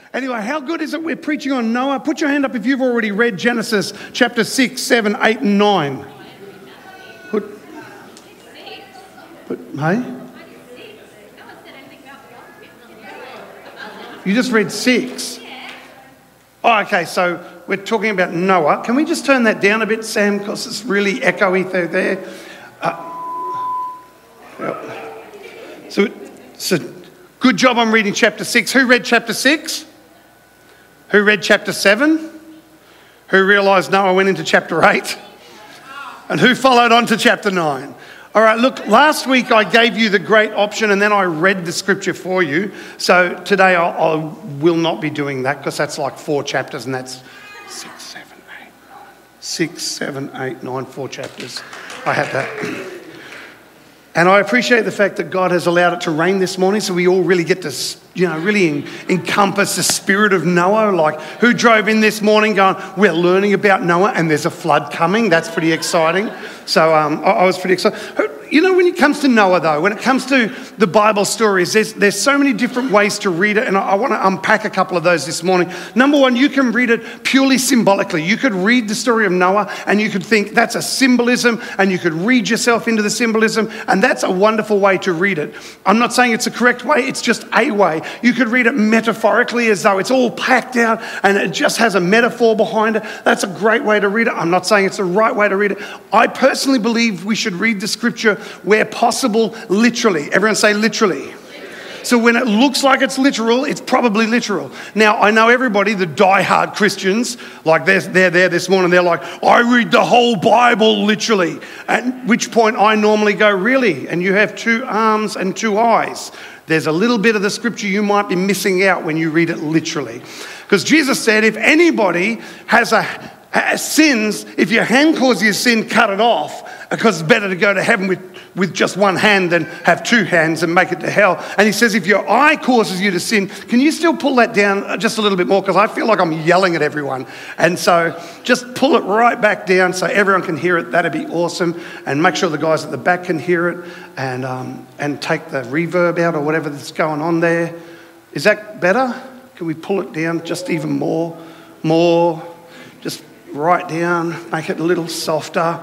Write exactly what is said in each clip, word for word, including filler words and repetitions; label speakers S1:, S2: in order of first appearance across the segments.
S1: Anyway, how good is it we're preaching on Noah? Put your hand up if you've already read Genesis chapter six, seven, eight, and nine. Put, put, hey? You just read six? Oh, okay, so we're talking about Noah. Can we just turn that down a bit, Sam, because it's really echoey through there. Uh, yep. So, so, good job on reading chapter six. Who read chapter six? Who read chapter seven? Who realised Noah went into chapter eight? And who followed on to chapter nine? All right, look, last week I gave you the great option and then I read the scripture for you. So today I, I will not be doing that because that's like four chapters and that's six, seven, eight, nine. Six, seven, eight, nine, four chapters. I had that. And I appreciate the fact that God has allowed it to rain this morning so we all really get to, you know, really en- encompass the spirit of Noah. Like, who drove in this morning going, we're learning about Noah and there's a flood coming? That's pretty exciting. So um, I-, I was pretty excited. You know, when it comes to Noah, though, when it comes to the Bible stories, there's, there's so many different ways to read it, and I, I want to unpack a couple of those this morning. Number one, you can read it purely symbolically. You could read the story of Noah, and you could think that's a symbolism, and you could read yourself into the symbolism, and that's a wonderful way to read it. I'm not saying it's a correct way, it's just a way. You could read it metaphorically as though it's all packed out, and it just has a metaphor behind it. That's a great way to read it. I'm not saying it's the right way to read it. I personally believe we should read the scripture where possible, literally. Everyone say literally. So when it looks like it's literal, it's probably literal. Now, I know everybody, the die-hard Christians, like they're, they're there this morning, they're like, I read the whole Bible literally. At which point I normally go, really? And you have two arms and two eyes. There's a little bit of the scripture you might be missing out when you read it literally. Because Jesus said, if anybody has a has sins, if your hand causes you sin, cut it off, because it's better to go to heaven with, with just one hand than have two hands and make it to hell. And he says, if your eye causes you to sin, can you still pull that down just a little bit more? Because I feel like I'm yelling at everyone. And so just pull it right back down so everyone can hear it. That'd be awesome. And make sure the guys at the back can hear it, and um, and take the reverb out or whatever that's going on there. Is that better? Can we pull it down just even more? More? Just right down, make it a little softer.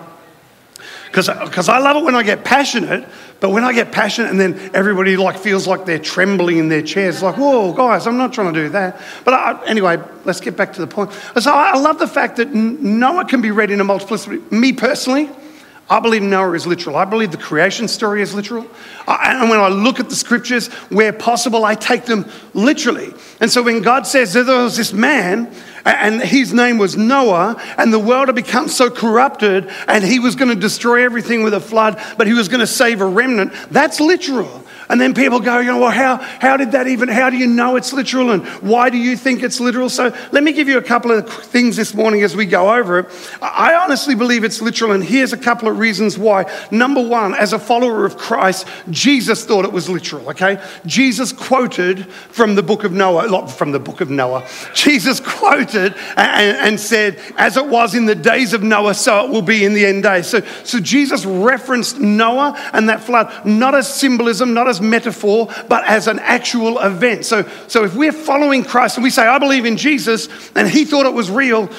S1: Because I love it when I get passionate, but when I get passionate and then everybody like feels like they're trembling in their chairs, it's like, whoa, guys, I'm not trying to do that. But I, anyway, let's get back to the point. So I love the fact that Noah can be read in a multiplicity. Me personally, I believe Noah is literal. I believe the creation story is literal. I, and when I look at the scriptures, where possible, I take them literally. And so when God says that there was this man, and his name was Noah, and the world had become so corrupted, and he was going to destroy everything with a flood, but he was going to save a remnant, that's literal. And then people go, you know, well, how, how did that even, how do you know it's literal, and why do you think it's literal? So let me give you a couple of things this morning as we go over it. I honestly believe it's literal, and here's a couple of reasons why. Number one, as a follower of Christ, Jesus thought it was literal, okay? Jesus quoted from the book of Noah, not from the book of Noah. Jesus quoted and, and said, as it was in the days of Noah, so it will be in the end days. So, so Jesus referenced Noah and that flood, not as symbolism, not as metaphor, but as an actual event. So, so if we're following Christ and we say, I believe in Jesus, and he thought it was real,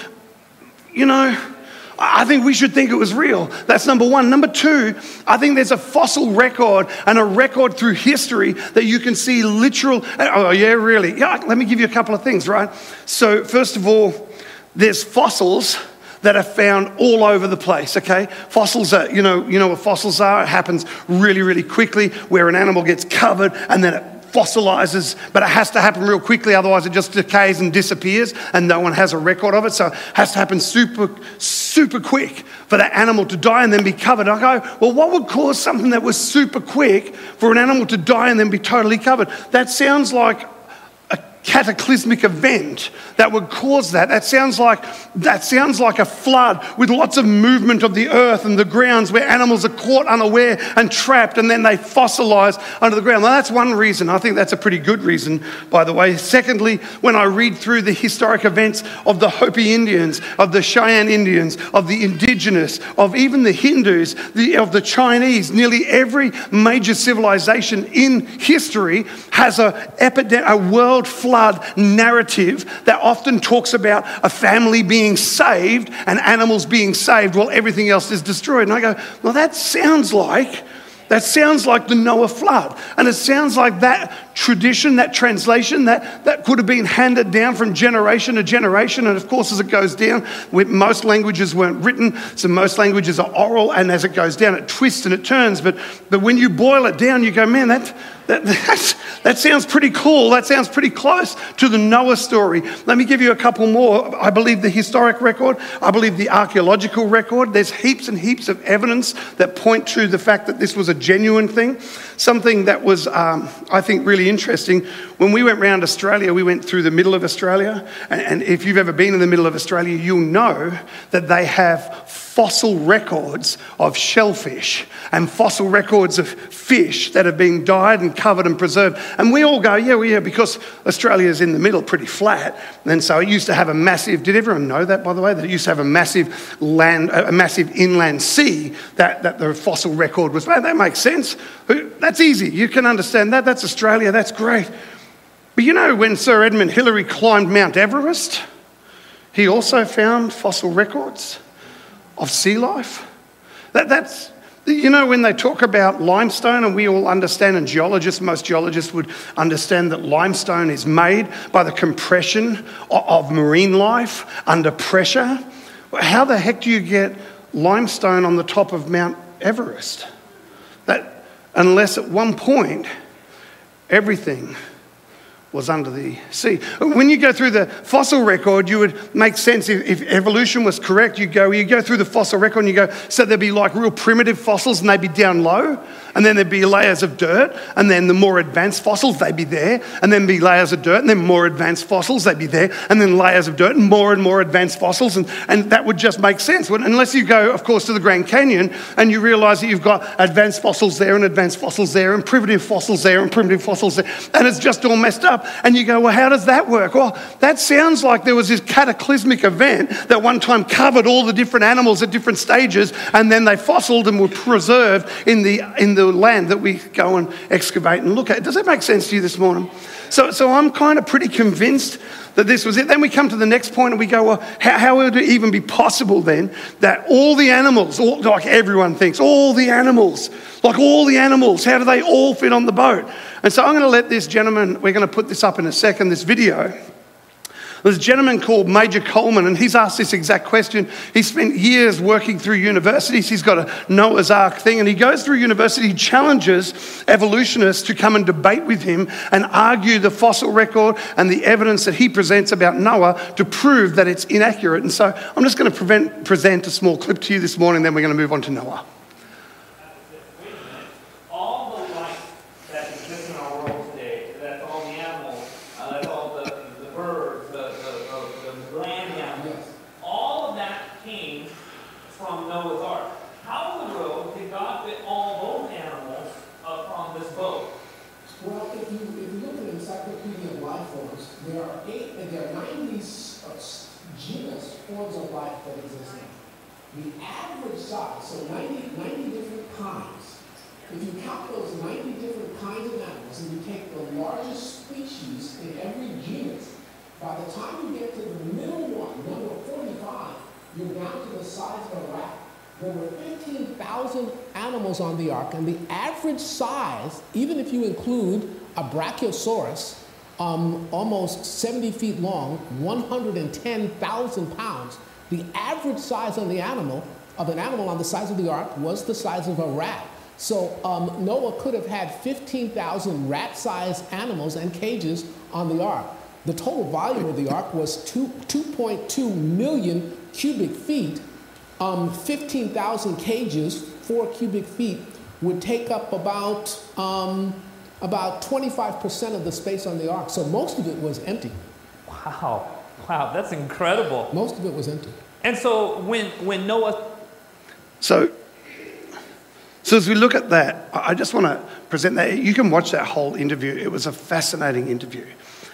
S1: you know, I think we should think it was real. That's number one. Number two, I think there's a fossil record and a record through history that you can see literal. Oh, yeah, really? Yeah, let me give you a couple of things, right? So first of all, there's fossils that are found all over the place, okay? Fossils are, you know, you know what fossils are? It happens really, really quickly, where an animal gets covered and then it fossilizes, but it has to happen real quickly, otherwise it just decays and disappears, and no one has a record of it. So it has to happen super, super quick for that animal to die and then be covered. I go, well, what would cause something that was super quick for an animal to die and then be totally covered? That sounds like cataclysmic event that would cause that. That sounds like that sounds like a flood with lots of movement of the earth and the grounds where animals are caught unaware and trapped, and then they fossilize under the ground. Now, that's one reason. I think that's a pretty good reason, by the way. Secondly, when I read through the historic events of the Hopi Indians, of the Cheyenne Indians, of the indigenous, of even the Hindus, the, of the Chinese, nearly every major civilization in history has a epidemic, a world flood flood narrative that often talks about a family being saved and animals being saved while everything else is destroyed. And I go, well, that sounds like That sounds like the Noah flood. And it sounds like that tradition, that translation, that, that could have been handed down from generation to generation. And of course, as it goes down, most languages weren't written, so most languages are oral. And as it goes down, it twists and it turns. But, but when you boil it down, you go, man, that, that, that's, that sounds pretty cool. That sounds pretty close to the Noah story. Let me give you a couple more. I believe the historic record. I believe the archaeological record. There's heaps and heaps of evidence that point to the fact that this was a genuine thing. Something that was, um, I think, really interesting. When we went around Australia, we went through the middle of Australia. And, and if you've ever been in the middle of Australia, you'll know that they have fossil records of shellfish and fossil records of fish that have been dyed and covered and preserved. And we all go, yeah, well, yeah, because Australia's in the middle, pretty flat. And so it used to have a massive, did everyone know that, by the way, that it used to have a massive land, a massive inland sea that, that the fossil record was, well, that makes sense. That's easy. You can understand that. That's Australia. That's great. But you know, when Sir Edmund Hillary climbed Mount Everest, he also found fossil records of sea life. That, that's, you know, when they talk about limestone, and we all understand, and geologists, most geologists would understand that limestone is made by the compression of, of marine life under pressure. How the heck do you get limestone on the top of Mount Everest? That, unless at one point, everything was under the sea. When you go through the fossil record, you would make sense if, if evolution was correct. You go, you go through the fossil record and you go, so there'd be like real primitive fossils and they'd be down low, and then there'd be layers of dirt, and then the more advanced fossils, they'd be there, and then be layers of dirt, and then more advanced fossils, they'd be there, and then layers of dirt, and more and more advanced fossils, and, and that would just make sense. Unless you go, of course, to the Grand Canyon and you realise that you've got advanced fossils there and advanced fossils there and primitive fossils there and primitive fossils there, and it's just all messed up. And you go, well, how does that work? Well, that sounds like there was this cataclysmic event that one time covered all the different animals at different stages, and then they fossiled and were preserved in the in the land that we go and excavate and look at. Does that make sense to you this morning? So, so I'm kind of pretty convinced that this was it. Then we come to the next point and we go, well, how, how would it even be possible then that all the animals, all, like everyone thinks, all the animals, like all the animals, how do they all fit on the boat? And so I'm going to let this gentleman, we're going to put this up in a second, this video. There's a gentleman called Major Coleman, and he's asked this exact question. He spent years working through universities. He's got a Noah's Ark thing, and he goes through university, he challenges evolutionists to come and debate with him and argue the fossil record and the evidence that he presents about Noah to prove that it's inaccurate. And so I'm just going to prevent, present a small clip to you this morning, then we're going to move on to Noah.
S2: The average size, so ninety, ninety different kinds. If you count those ninety different kinds of animals and you take the largest species in every genus, by the time you get to the middle one, number forty-five, you're down to the size of a rat. There were fifteen thousand animals on the ark, and the average size, even if you include a Brachiosaurus, um, almost seventy feet long, one hundred ten thousand pounds, the average size on the animal, of an animal on the size of the ark was the size of a rat. So um, Noah could have had fifteen thousand rat-sized animals and cages on the ark. The total volume of the ark was two point two million cubic feet. Um, fifteen thousand cages, four cubic feet, would take up about, um, about twenty-five percent of the space on the ark. So most of it was empty.
S3: Wow. Wow, that's incredible.
S2: Most of it was empty.
S3: And so when when Noah...
S1: So, so as we look at that, I just want to present that. You can watch that whole interview. It was a fascinating interview.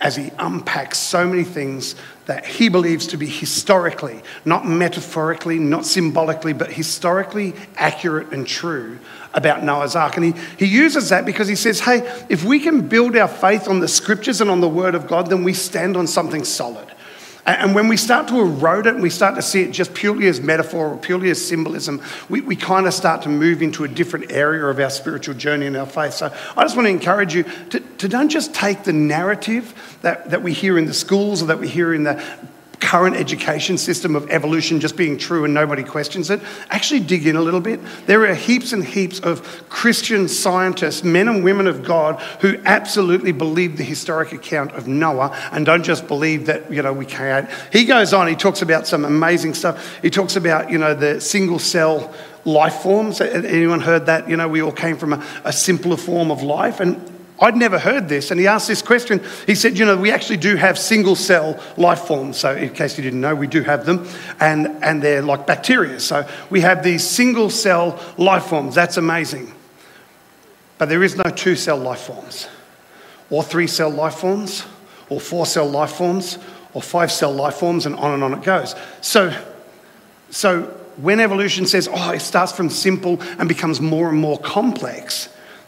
S1: as he unpacks so many things that he believes to be historically, not metaphorically, not symbolically, but historically accurate and true about Noah's Ark. And he, he uses that because he says, hey, if we can build our faith on the scriptures and on the word of God, then we stand on something solid. And when we start to erode it and we start to see it just purely as metaphor or purely as symbolism, we, we kind of start to move into a different area of our spiritual journey and our faith. So I just want to encourage you to, to don't just take the narrative that, that we hear in the schools or that we hear in the current education system of evolution just being true and nobody questions it. Actually dig in a little bit. There are heaps and heaps of Christian scientists, men and women of God, who absolutely believe the historic account of Noah and don't just believe that, you know, we can't. He goes on, he talks about some amazing stuff. He talks about, you know, the single cell life forms. Anyone heard that? You know, we all came from a, a simpler form of life. And I'd never heard this, and he asked this question. He said, you know, we actually do have single-cell life forms. So in case you didn't know, we do have them, and, and they're like bacteria. So we have these single-cell life forms. That's amazing. But there is no two-cell life forms, or three-cell life forms, or four-cell life forms, or five-cell life forms, and on and on it goes. So, so when evolution says, oh, it starts from simple and becomes more and more complex,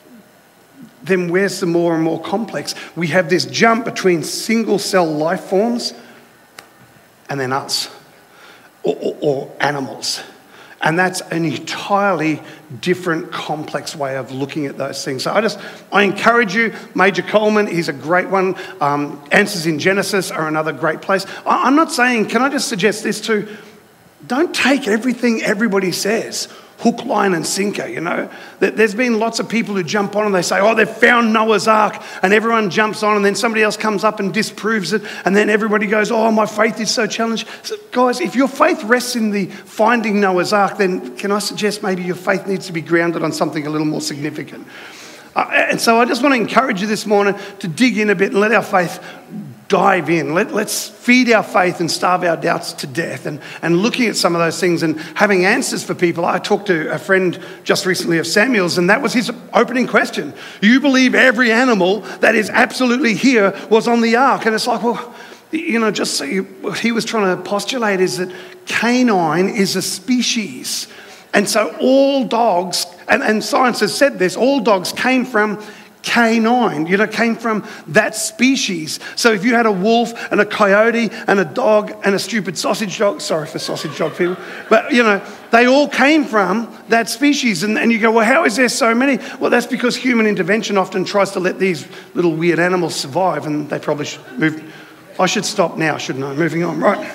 S1: then where's the more and more complex? We have this jump between single-cell life forms and then us, or, or, or animals. And that's an entirely different, complex way of looking at those things. So I just, I encourage you, Major Coleman, he's a great one. Um, Answers in Genesis are another great place. I, I'm not saying, can I just suggest this too? Don't take everything everybody says hook, line and sinker, you know. There's been lots of people who jump on and they say, oh, they've found Noah's Ark, and everyone jumps on and then somebody else comes up and disproves it, and then everybody goes, oh, my faith is so challenged. So, guys, if your faith rests in the finding Noah's Ark, then can I suggest maybe your faith needs to be grounded on something a little more significant. Uh, and so I just want to encourage you this morning to dig in a bit and let our faith dive in. Let, let's feed our faith and starve our doubts to death. And, and looking at some of those things and having answers for people. I talked to a friend just recently of Samuel's, and that was his opening question. You believe every animal that is absolutely here was on the ark? And it's like, well, you know, just so you, what he was trying to postulate is that canine is a species. And so all dogs, and, and science has said this, all dogs came from canine, you know, came from that species. So if you had a wolf and a coyote and a dog and a stupid sausage dog, sorry for sausage dog people, but, you know, they all came from that species. And, and you go, well, how is there so many? Well, that's because human intervention often tries to let these little weird animals survive, and they probably should move. I should stop now, shouldn't I? Moving on, right.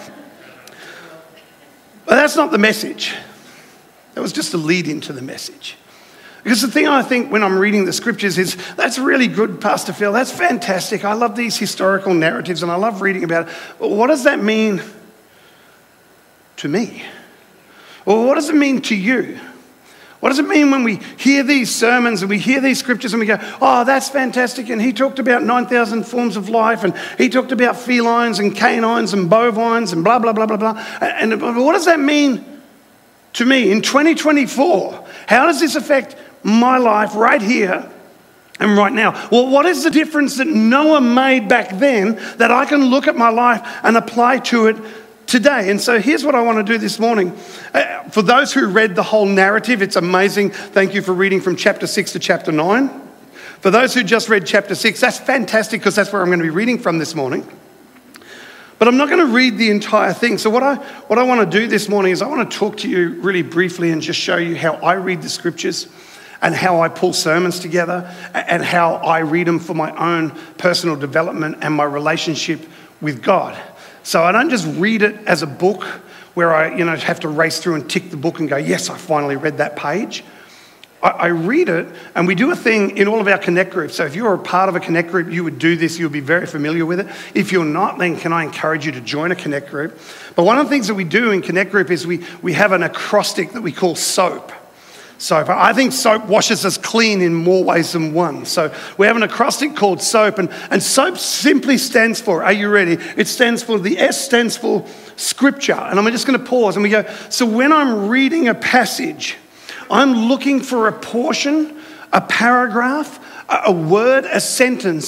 S1: But that's not the message. That was just a lead into the message. Because the thing I think when I'm reading the scriptures is, that's really good, Pastor Phil. That's fantastic. I love these historical narratives and I love reading about it. But what does that mean to me? Or what does it mean to you? What does it mean when we hear these sermons and we hear these scriptures and we go, oh, that's fantastic. And he talked about nine thousand forms of life, and he talked about felines and canines and bovines and blah, blah, blah, blah, blah. And, and what does that mean to me in twenty twenty-four? How does this affect my life right here and right now? Well, what is the difference that Noah made back then that I can look at my life and apply to it today? And so here's what I want to do this morning. Uh, for those who read the whole narrative, it's amazing. Thank you for reading from chapter six to chapter nine. For those who just read chapter six, that's fantastic because that's where I'm going to be reading from this morning. But I'm not going to read the entire thing. So what I what I want to do this morning is I want to talk to you really briefly and just show you how I read the scriptures and how I pull sermons together and how I read them for my own personal development and my relationship with God. So I don't just read it as a book where I, you know, have to race through and tick the book and go, yes, I finally read that page. I, I read it, and we do a thing in all of our Connect groups. So if you're a part of a Connect group, you would do this. You'll be very familiar with it. If you're not, then can I encourage you to join a Connect group? But one of the things that we do in Connect group is we, we have an acrostic that we call SOAP. Soap. I think soap washes us clean in more ways than one. So we have an acrostic called SOAP, and, and SOAP simply stands for, are you ready? It stands for, the S stands for scripture. And I'm just going to pause and we go, so when I'm reading a passage, I'm looking for a portion, a paragraph, a, a word, a sentence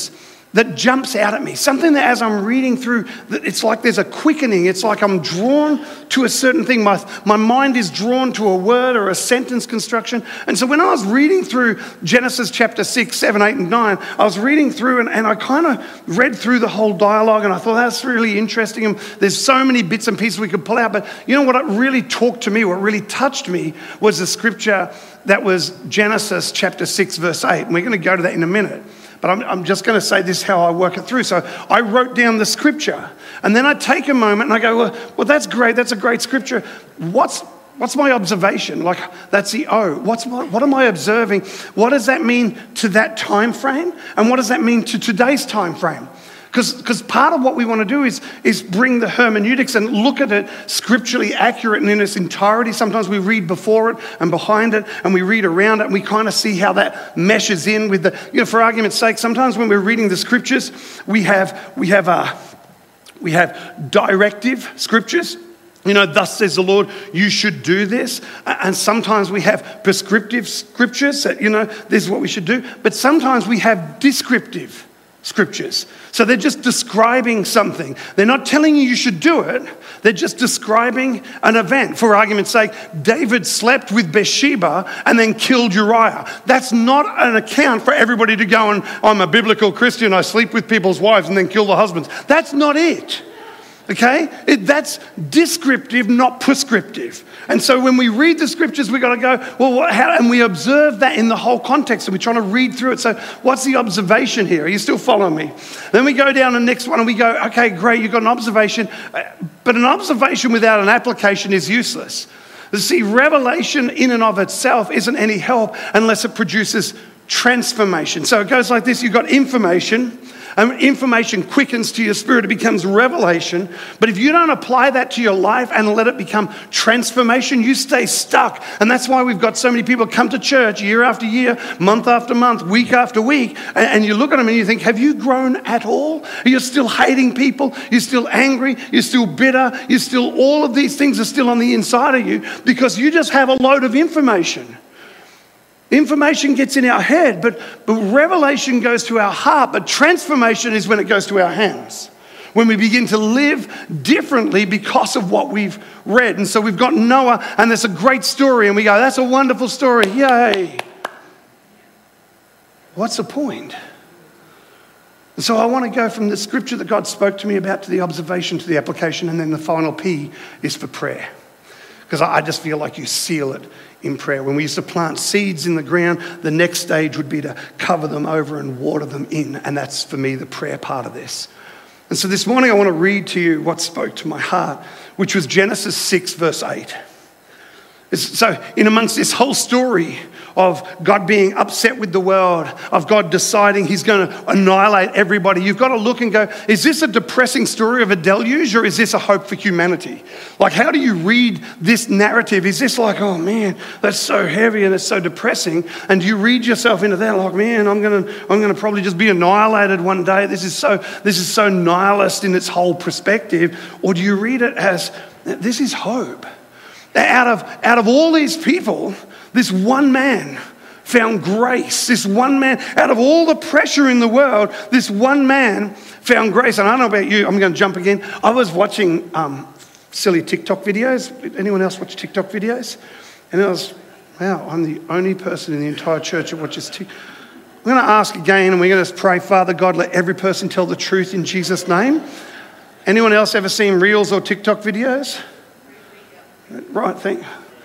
S1: that jumps out at me. Something that as I'm reading through, that it's like there's a quickening. It's like I'm drawn to a certain thing. My, my mind is drawn to a word or a sentence construction. And so when I was reading through Genesis chapter six, seven, eight, and nine, I was reading through and, and I kind of read through the whole dialogue and I thought that's really interesting. And there's so many bits and pieces we could pull out. But you know what it really talked to me, what really touched me was the scripture that was Genesis chapter six, verse eight. And we're going to go to that in a minute. But I'm, I'm just going to say this how I work it through. So I wrote down the scripture and then I take a moment and I go, well, well that's great. That's a great scripture. What's what's my observation? Like, that's the O. What's what, what am I observing? What does that mean to that time frame? And what does that mean to today's time frame? Because part of what we want to do is, is bring the hermeneutics and look at it scripturally accurate and in its entirety. Sometimes we read before it and behind it and we read around it and we kind of see how that meshes in with the, you know, for argument's sake, sometimes when we're reading the scriptures, we have, we have, uh, we have directive scriptures. You know, thus says the Lord, you should do this. And sometimes we have prescriptive scriptures that, you know, this is what we should do. But sometimes we have descriptive scriptures. So they're just describing something. They're not telling you you should do it. They're just describing an event. For argument's sake, David slept with Bathsheba and then killed Uriah. That's not an account for everybody to go and, I'm a biblical Christian, I sleep with people's wives and then kill the husbands. That's not it. Okay? It, that's descriptive, not prescriptive. And so when we read the scriptures, we've got to go, well, what, how, and we observe that in the whole context, and we're trying to read through it. So what's the observation here? Are you still following me? Then we go down to the next one and we go, okay, great, you've got an observation, but an observation without an application is useless. You see, revelation in and of itself isn't any help unless it produces transformation. So it goes like this, you've got information, and information quickens to your spirit, it becomes revelation. But if you don't apply that to your life and let it become transformation, you stay stuck. And that's why we've got so many people come to church year after year, month after month, week after week, and, and you look at them and you think, have you grown at all? You're still hating people, you're still angry, you're still bitter, you're still, all of these things are still on the inside of you because you just have a load of information. Information gets in our head, but, but revelation goes to our heart, but transformation is when it goes to our hands. When we begin to live differently because of what we've read. And so we've got Noah, and there's a great story, and we go, that's a wonderful story, yay. What's the point? And so I want to go from the scripture that God spoke to me about to the observation to the application, and then the final P is for prayer. Because I just feel like you seal it in prayer. When we used to plant seeds in the ground, the next stage would be to cover them over and water them in. And that's, for me, the prayer part of this. And so this morning I want to read to you what spoke to my heart, which was Genesis six, verse eight. It's, so in amongst this whole story of God being upset with the world, of God deciding he's going to annihilate everybody, you've got to look and go, is this a depressing story of a deluge or is this a hope for humanity? Like, how do you read this narrative? Is this like, oh man, that's so heavy and it's so depressing? And do you read yourself into that like, man, I'm going to I'm going to probably just be annihilated one day. This is so this is so nihilist in its whole perspective. Or do you read it as, this is hope? Out of, out of all these people, this one man found grace. This one man, out of all the pressure in the world, this one man found grace. And I don't know about you, I'm going to jump again. I was watching um, silly TikTok videos. Anyone else watch TikTok videos? And I was, wow, I'm the only person in the entire church that watches TikTok. I'm going to ask again, and we're going to pray, Father God, let every person tell the truth in Jesus' name. Anyone else ever seen Reels or TikTok videos? Right, thank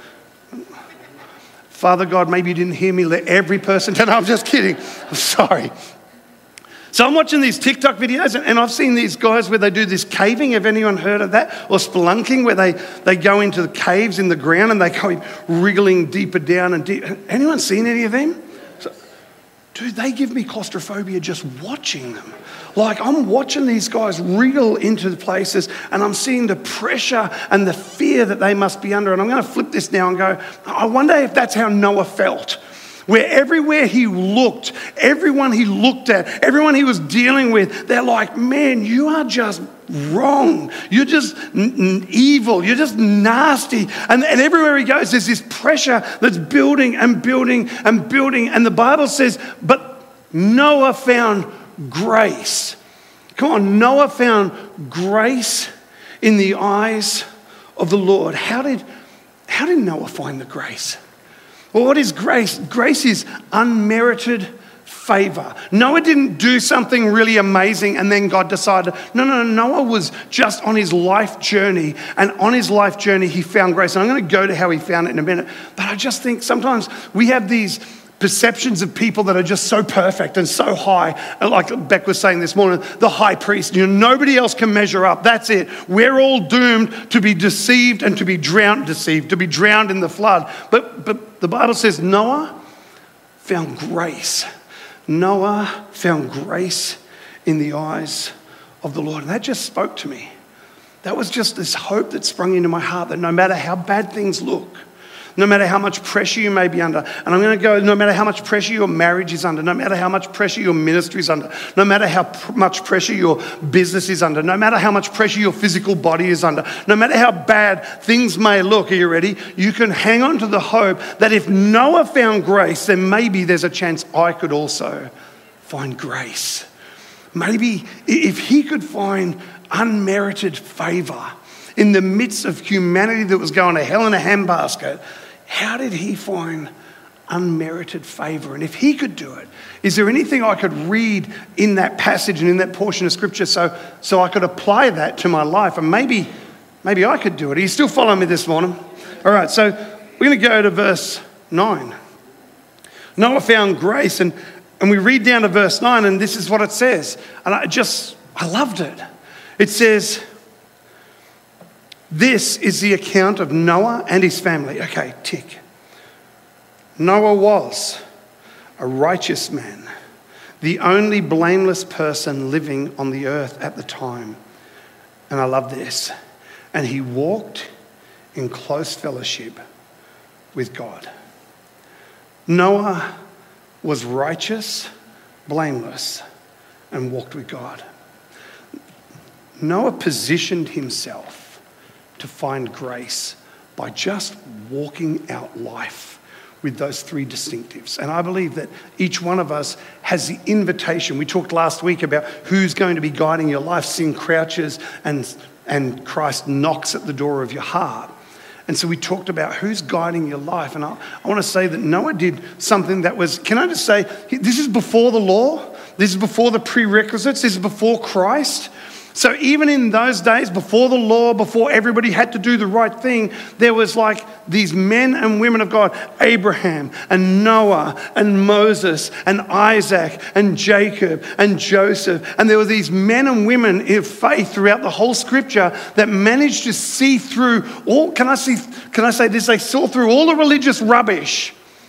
S1: Father God, maybe you didn't hear me. Let every person tell. No, I'm just kidding. I'm sorry. So I'm watching these TikTok videos, and I've seen these guys where they do this caving. Have anyone heard of that? Or spelunking, where they, they go into the caves in the ground and they go wriggling deeper down and deep. Anyone seen any of them? So, dude, they give me claustrophobia just watching them. Like, I'm watching these guys wriggle into the places and I'm seeing the pressure and the fear that they must be under. And I'm going to flip this now and go, I wonder if that's how Noah felt. Where everywhere he looked, everyone he looked at, everyone he was dealing with, they're like, man, you are just wrong. You're just n- n- evil. You're just nasty. And, and everywhere he goes, there's this pressure that's building and building and building. And the Bible says, but Noah found grace. Come on, Noah found grace in the eyes of the Lord. How did, how did Noah find the grace? Well, what is grace? Grace is unmerited favor. Noah didn't do something really amazing and then God decided, no, no, no, Noah was just on his life journey, and on his life journey he found grace. And I'm going to go to how he found it in a minute. But I just think sometimes we have these perceptions of people that are just so perfect and so high. And like Beck was saying this morning, the high priest, you know, nobody else can measure up. That's it. We're all doomed to be deceived and to be drowned, deceived, to be drowned in the flood. But, but the Bible says Noah found grace. Noah found grace in the eyes of the Lord. And that just spoke to me. That was just this hope that sprung into my heart that no matter how bad things look, no matter how much pressure you may be under, and I'm going to go, no matter how much pressure your marriage is under, no matter how much pressure your ministry is under, no matter how pr- much pressure your business is under, no matter how much pressure your physical body is under, no matter how bad things may look, are you ready? You can hang on to the hope that if Noah found grace, then maybe there's a chance I could also find grace. Maybe if he could find unmerited favor in the midst of humanity that was going to hell in a handbasket, how did he find unmerited favor? And if he could do it, is there anything I could read in that passage and in that portion of scripture so, so I could apply that to my life? And maybe, maybe I could do it. Are you still following me this morning? All right, so we're going to go to verse nine. Noah found grace, and, and we read down to verse nine, and this is what it says. And I just, I loved it. It says, this is the account of Noah and his family. Okay, tick. Noah was a righteous man, the only blameless person living on the earth at the time. And I love this. And he walked in close fellowship with God. Noah was righteous, blameless, and walked with God. Noah positioned himself to find grace by just walking out life with those three distinctives. And I believe that each one of us has the invitation. We talked last week about who's going to be guiding your life. Sin crouches and, and Christ knocks at the door of your heart. And so we talked about who's guiding your life. And I, I want to say that Noah did something that was, can I just say, this is before the law. This is before the prerequisites. This is before Christ. So even in those days, before the law, before everybody had to do the right thing, there was like these men and women of God, Abraham and Noah and Moses and Isaac and Jacob and Joseph. And there were these men and women of faith throughout the whole scripture that managed to see through all, can I see, can I say this? They saw through all the religious rubbish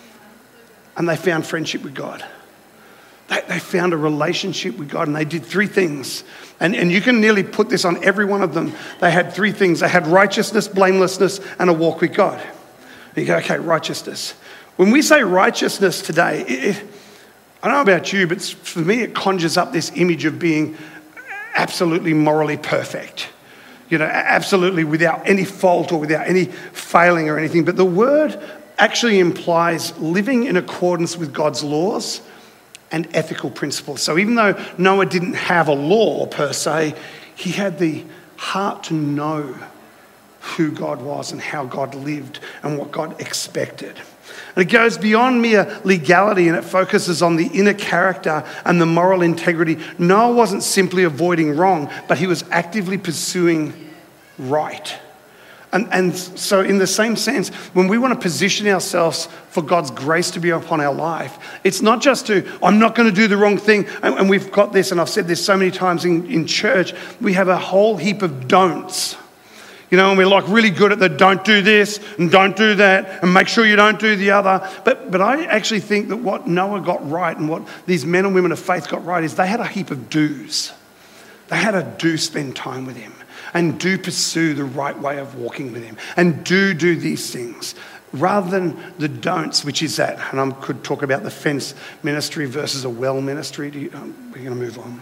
S1: and they found friendship with God. They, they found a relationship with God, and they did three things. And, and you can nearly put this on every one of them. They had three things. They had righteousness, blamelessness, and a walk with God. And you go, okay, righteousness. When we say righteousness today, it, it, I don't know about you, but for me it conjures up this image of being absolutely morally perfect. You know, absolutely without any fault or without any failing or anything. But the word actually implies living in accordance with God's laws and ethical principles. So even though Noah didn't have a law per se, he had the heart to know who God was and how God lived and what God expected. And it goes beyond mere legality, and it focuses on the inner character and the moral integrity. Noah wasn't simply avoiding wrong, but he was actively pursuing right. And, and so in the same sense, when we want to position ourselves for God's grace to be upon our life, it's not just to, I'm not going to do the wrong thing. And, and we've got this, and I've said this so many times in, in church, we have a whole heap of don'ts. You know, and we're like really good at the don't do this and don't do that and make sure you don't do the other. But, but I actually think that what Noah got right and what these men and women of faith got right is they had a heap of do's. They had a do spend time with him. And do pursue the right way of walking with him. And do do these things. Rather than the don'ts, which is that. And I could talk about the fence ministry versus a well ministry. You, um, we're going to move on.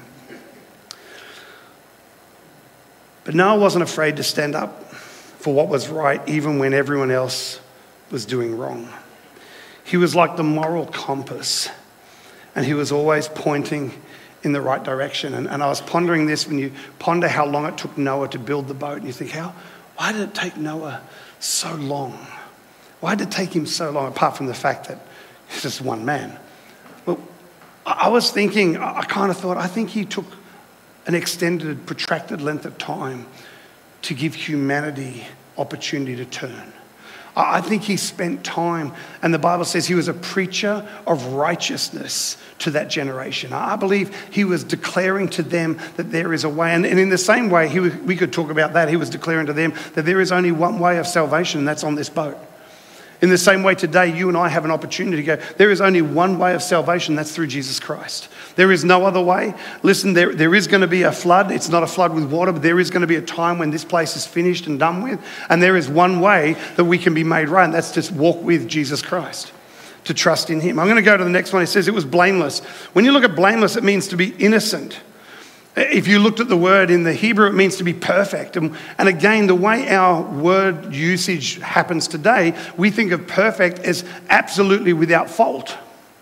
S1: But Noah wasn't afraid to stand up for what was right, even when everyone else was doing wrong. He was like the moral compass. And he was always pointing in the right direction. And, and I was pondering this when you ponder how long it took Noah to build the boat, and you think, how, why did it take Noah so long? Why did it take him so long, apart from the fact that he's just one man? Well, I was thinking, I kind of thought, I think he took an extended, protracted length of time to give humanity opportunity to turn. I think he spent time, and the Bible says he was a preacher of righteousness to that generation. I believe he was declaring to them that there is a way. And in the same way, he, we could talk about that. He was declaring to them that there is only one way of salvation, and that's on this boat. In the same way today, you and I have an opportunity to go, there is only one way of salvation, that's through Jesus Christ. There is no other way. Listen, there, there is going to be a flood. It's not a flood with water, but there is going to be a time when this place is finished and done with. And there is one way that we can be made right, and that's just walk with Jesus Christ, to trust in him. I'm going to go to the next one. It says it was blameless. When you look at blameless, it means to be innocent. If you looked at the word in the Hebrew, it means to be perfect. And, and again, the way our word usage happens today, we think of perfect as absolutely without fault.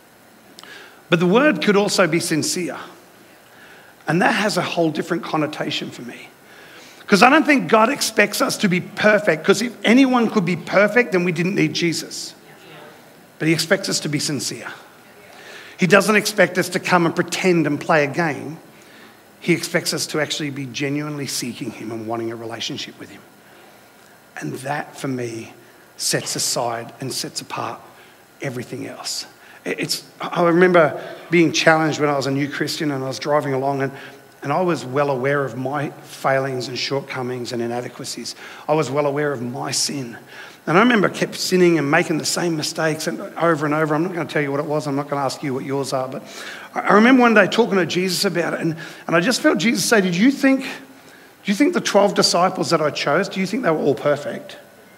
S1: But the word could also be sincere. And that has a whole different connotation for me. Because I don't think God expects us to be perfect, because if anyone could be perfect, then we didn't need Jesus. But he expects us to be sincere. He doesn't expect us to come and pretend and play a game. He expects us to actually be genuinely seeking him and wanting a relationship with him. And that, for me, sets aside and sets apart everything else. It's, I remember being challenged when I was a new Christian and I was driving along, and, and I was well aware of my failings and shortcomings and inadequacies. I was well aware of my sin. And I remember I kept sinning and making the same mistakes and over and over. I'm not going to tell you what it was. I'm not going to ask you what yours are. But I remember one day talking to Jesus about it, and, and I just felt Jesus say, did you think, do you think the twelve disciples that I chose, do you think they were all perfect?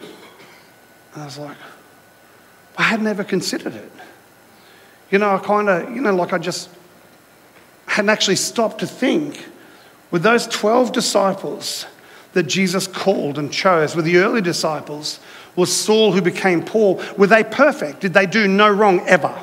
S1: And I was like, I had never considered it. You know, I kind of, you know, like I just hadn't actually stopped to think, with those twelve disciples that Jesus called and chose, with the early disciples, was Saul who became Paul. Were they perfect? Did they do no wrong ever?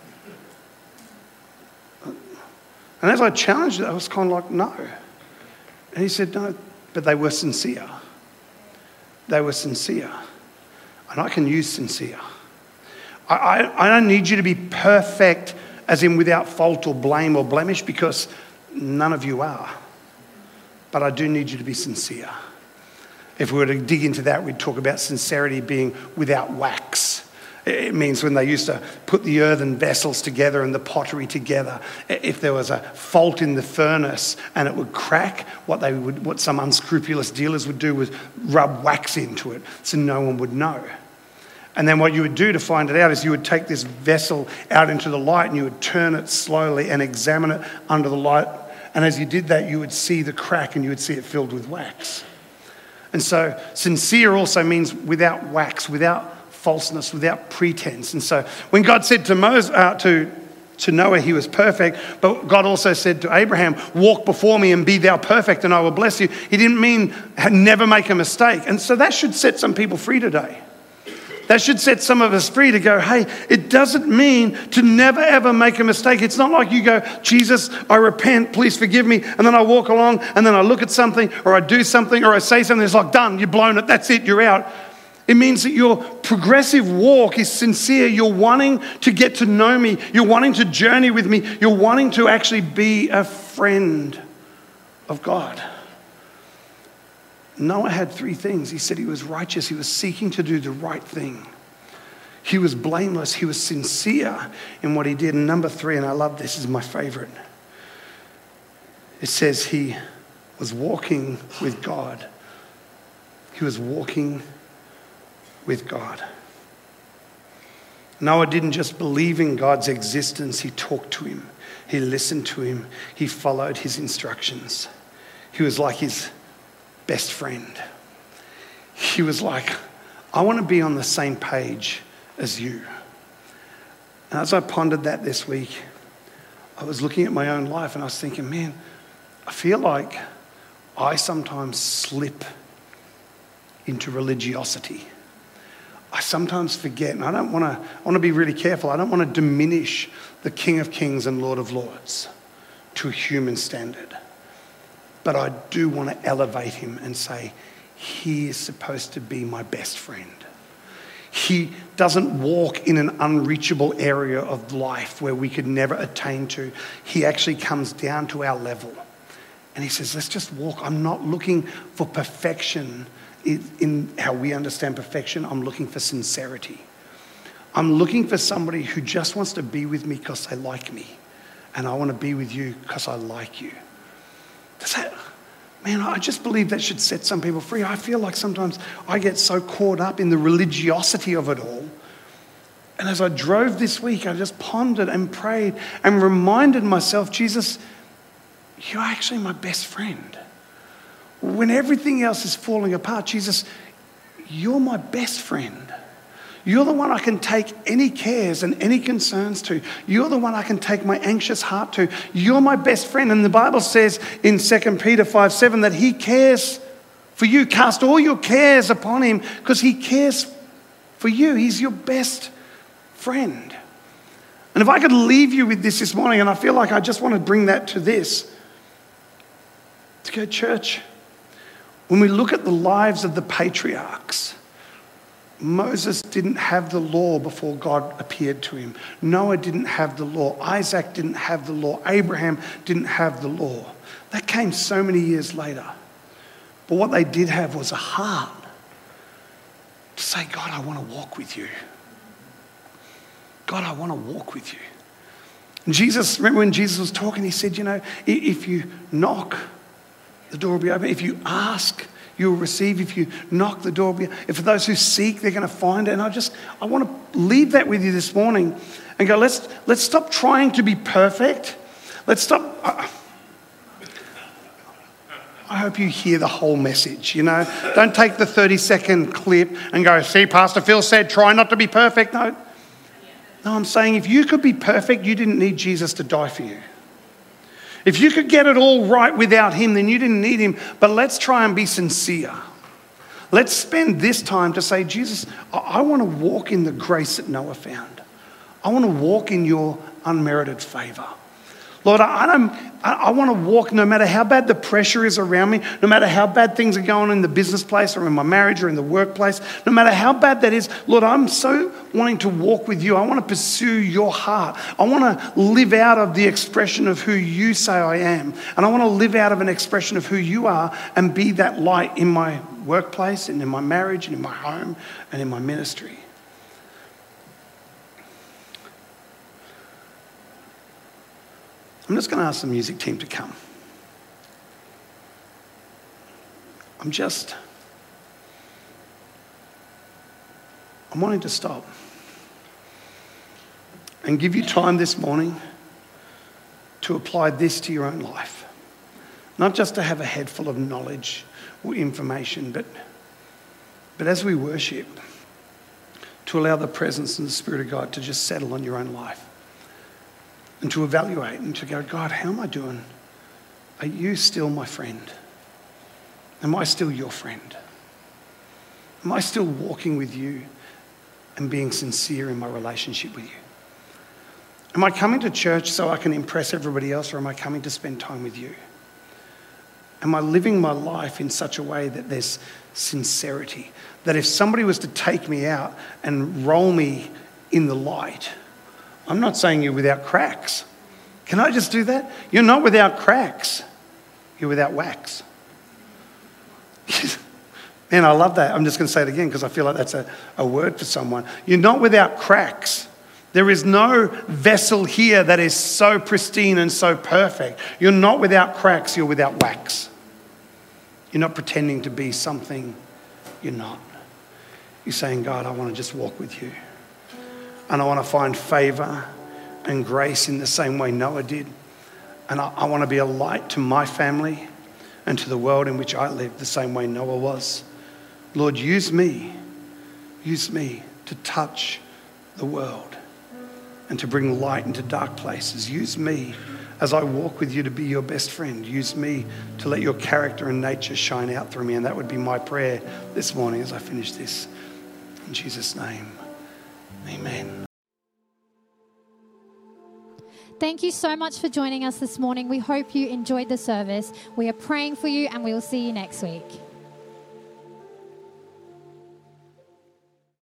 S1: And as I challenged it, I was kind of like, no. And he said, no, but they were sincere. They were sincere. And I can use sincere. I, I, I don't need you to be perfect, as in without fault or blame or blemish, because none of you are. But I do need you to be sincere. If we were to dig into that, we'd talk about sincerity being without wax. It means when they used to put the earthen vessels together and the pottery together, if there was a fault in the furnace and it would crack, what they would, what some unscrupulous dealers would do was rub wax into it so no one would know. And then what you would do to find it out is you would take this vessel out into the light and you would turn it slowly and examine it under the light. And as you did that, you would see the crack and you would see it filled with wax. And so sincere also means without wax, without falseness, without pretense. And so when God said to Moses, uh, to, to Noah, he was perfect, but God also said to Abraham, walk before me and be thou perfect and I will bless you. He didn't mean never make a mistake. And so that should set some people free today. That should set some of us free to go, hey, it doesn't mean to never, ever make a mistake. It's not like you go, Jesus, I repent, please forgive me. And then I walk along and then I look at something or I do something or I say something. It's like, done, you've blown it. That's it, you're out. It means that your progressive walk is sincere. You're wanting to get to know me. You're wanting to journey with me. You're wanting to actually be a friend of God. Noah had three things. He said he was righteous. He was seeking to do the right thing. He was blameless. He was sincere in what he did. And number three, and I love this, is my favorite. It says he was walking with God. He was walking with God. Noah didn't just believe in God's existence. He talked to him. He listened to him. He followed his instructions. He was like his best friend. He was like, I want to be on the same page as you. And as I pondered that this week, I was looking at my own life and I was thinking, man, I feel like I sometimes slip into religiosity. I sometimes forget, and I don't want to, I want to be really careful. I don't want to diminish the King of Kings and Lord of Lords. to a human standard. But I do want to elevate him and say, he is supposed to be my best friend. He doesn't walk in an unreachable area of life where we could never attain to. He actually comes down to our level. And he says, let's just walk. I'm not looking for perfection in how we understand perfection. I'm looking for sincerity. I'm looking for somebody who just wants to be with me because they like me. And I want to be with you because I like you. Does that, man, I just believe that should set some people free. I feel like sometimes I get so caught up in the religiosity of it all. And as I drove this week, I just pondered and prayed and reminded myself, Jesus, you're actually my best friend. When everything else is falling apart, Jesus, you're my best friend. You're the one I can take any cares and any concerns to. You're the one I can take my anxious heart to. You're my best friend. And the Bible says in Second Peter five seven that he cares for you. Cast all your cares upon him because he cares for you. He's your best friend. And if I could leave you with this this morning, and I feel like I just want to bring that to this, to go, church, when we look at the lives of the patriarchs, Moses didn't have the law before God appeared to him. Noah didn't have the law. Isaac didn't have the law. Abraham didn't have the law. That came so many years later. But what they did have was a heart to say, God, I want to walk with you. God, I want to walk with you. And Jesus, remember when Jesus was talking, he said, you know, if you knock, the door will be open. If you ask, you will receive. If you knock, the door will be open. If for those who seek, they're going to find it. And I just, I want to leave that with you this morning and go, let's, let's stop trying to be perfect. Let's stop. I, I hope you hear the whole message, you know. Don't take the thirty second clip and go, see, Pastor Phil said, try not to be perfect. No. No, I'm saying if you could be perfect, you didn't need Jesus to die for you. If you could get it all right without him, then you didn't need him. But let's try and be sincere. Let's spend this time to say, Jesus, I, I want to walk in the grace that Noah found. I want to walk in your unmerited favor. Lord, I, I don't. I, I want to walk no matter how bad the pressure is around me, no matter how bad things are going in the business place or in my marriage or in the workplace, no matter how bad that is, Lord, I'm so wanting to walk with you. I want to pursue your heart. I want to live out of the expression of who you say I am. And I want to live out of an expression of who you are and be that light in my workplace and in my marriage and in my home and in my ministry. I'm just going to ask the music team to come. I'm just, I'm wanting to stop and give you time this morning to apply this to your own life. Not just to have a head full of knowledge or information, but, but as we worship, to allow the presence and the Spirit of God to just settle on your own life. And to evaluate and to go, God, how am I doing? Are you still my friend? Am I still your friend? Am I still walking with you and being sincere in my relationship with you? Am I coming to church so I can impress everybody else, or am I coming to spend time with you? Am I living my life in such a way that there's sincerity? That if somebody was to take me out and roll me in the light, I'm not saying you're without cracks. Can I just do that? You're not without cracks. You're without wax. Man, I love that. I'm just going to say it again because I feel like that's a, a word for someone. You're not without cracks. There is no vessel here that is so pristine and so perfect. You're not without cracks. You're without wax. You're not pretending to be something you're not. You're saying, God, I want to just walk with you. And I want to find favor and grace in the same way Noah did. And I, I want to be a light to my family and to the world in which I live the same way Noah was. Lord, use me. Use me to touch the world and to bring light into dark places. Use me as I walk with you to be your best friend. Use me to let your character and nature shine out through me. And that would be my prayer this morning as I finish this. In Jesus' name. Amen.
S4: Thank you so much for joining us this morning. We hope you enjoyed the service. We are praying for you, and we will see you next week.